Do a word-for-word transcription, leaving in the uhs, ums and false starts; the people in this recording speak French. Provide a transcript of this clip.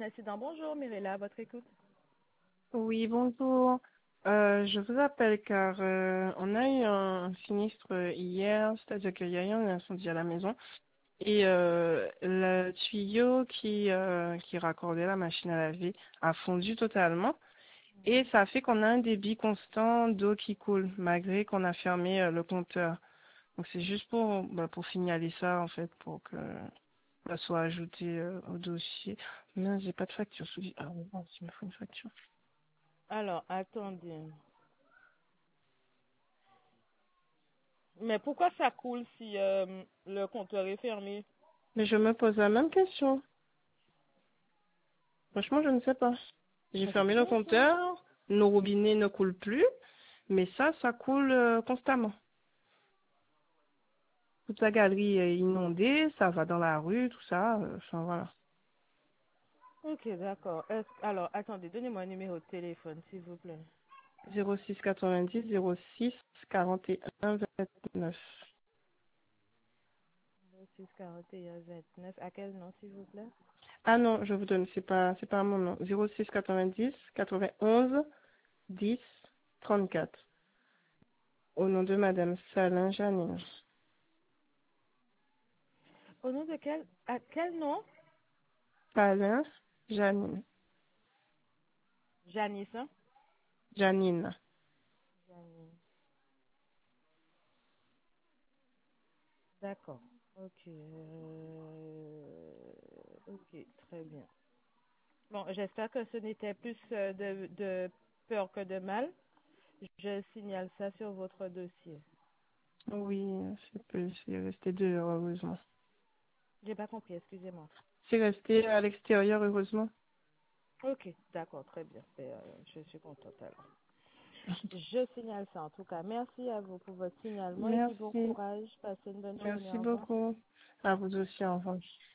Incident. Bonjour, Mirella, à votre écoute. Oui, bonjour. Euh, je vous appelle car euh, on a eu un sinistre euh, hier, c'est-à-dire qu'il y a eu un incendie à la maison et euh, le tuyau qui euh, qui raccordait la machine à laver a fondu totalement et ça fait qu'on a un débit constant d'eau qui coule malgré qu'on a fermé euh, le compteur. Donc c'est juste pour bah, pour signaler ça en fait pour que ça soit ajouté euh, au dossier. Non, j'ai pas de facture. sous- Ah oui, bon, il me faut une facture. Alors, attendez. Mais pourquoi ça coule si euh, le compteur est fermé? Mais je me pose la même question. Franchement, je ne sais pas. J'ai Mais c'est fermé le bizarre, ça. compteur, nos robinets ne coulent plus, mais ça, ça coule euh, constamment. Toute la galerie est inondée, ça va dans la rue, tout ça. euh, Enfin, voilà. Ok, d'accord. Est-ce- Alors, attendez, donnez-moi un numéro de téléphone, s'il vous plaît. zéro six quatre-vingt-dix zéro six quarante et un vingt-neuf. six quarante et un vingt-neuf. À quel nom, s'il vous plaît? Ah non, je vous donne, c'est pas, c'est pas mon nom. zéro six quatre-vingt-dix quatre-vingt-onze dix trente-quatre. Au nom de Madame Salin Janine. Au nom de quel... À quel nom? Salin Janine. Janice, hein? Janine. Janice. D'accord. Ok. euh, Ok, très bien. Bon, j'espère que ce n'était plus euh, de, de peur que de mal. Je signale ça sur votre dossier. Oui, c'est peu- c'est resté dehors, heureusement. J'ai pas compris, excusez-moi. C'est resté à l'extérieur, heureusement. Ok, d'accord, très bien. Ben, euh, je suis contente alors. Je signale ça en tout cas. Merci à vous pour votre signalement et puis bon Merci. courage. Passez une bonne journée. Merci Au revoir. beaucoup. À vous aussi, au revoir.